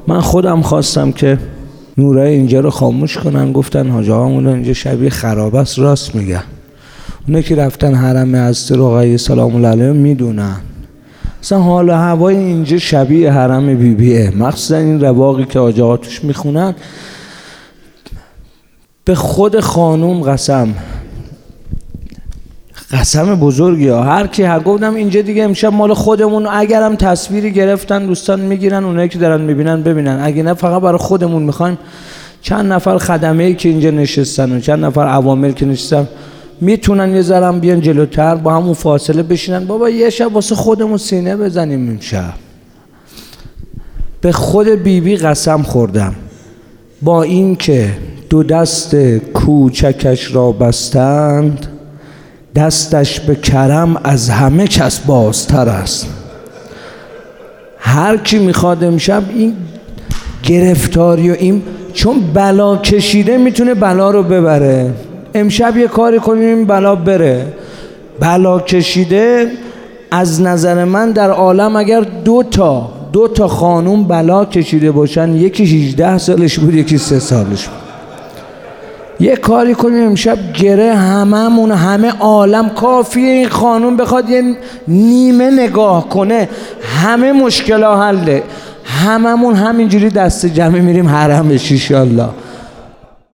من خودم خواستم که نورای اینجا رو خاموش کنن، گفتن حاج آقامون اینجا شبیه خرابه است. راست میگن. اونایی که رفتن حرم حضرت رقیه سلام الله علیها میدونن اصلا حال و هوای اینجا شبیه حرم بیبیه، مخصوصا این رواقی که حاج آقا توش میخونن. به خود خانوم قسم بزرگی ها. هر کی گفتم اینجا دیگه امشب مال خودمون، اگرم تصویری گرفتن دوستان میگیرن، اونایی که دارن میبینن ببینن، اگه نه فقط برای خودمون میخوایم چند نفر خدمه‌ای که اینجا نشستن و چند نفر عوامل که نشستن میتونن یه ذره بیان جلوتر با همون فاصله بشینن، بابا یه شب واسه خودمون سینه بزنیم امشب. به خود بیبی قسم خوردم با این که دو دست کوچکش را بستند، دستش به کرم از همه کس بازتر است. هر کی میخواد امشب این گرفتاری و این چون بلا کشیده میتونه بلا رو ببره، امشب یه کاری کنیم این بلا بره. بلا کشیده از نظر من در عالم اگر دو تا خانوم بلا کشیده باشن، یکی 18 سالش بود یکی 3 سالش بود. یه کاری کنیم امشب گره همه عالم، کافیه این خانوم بخواد یه نیمه نگاه کنه همه مشکل ها حله. هممون همینجوری دست جمعی میریم حرمش ان شاء الله.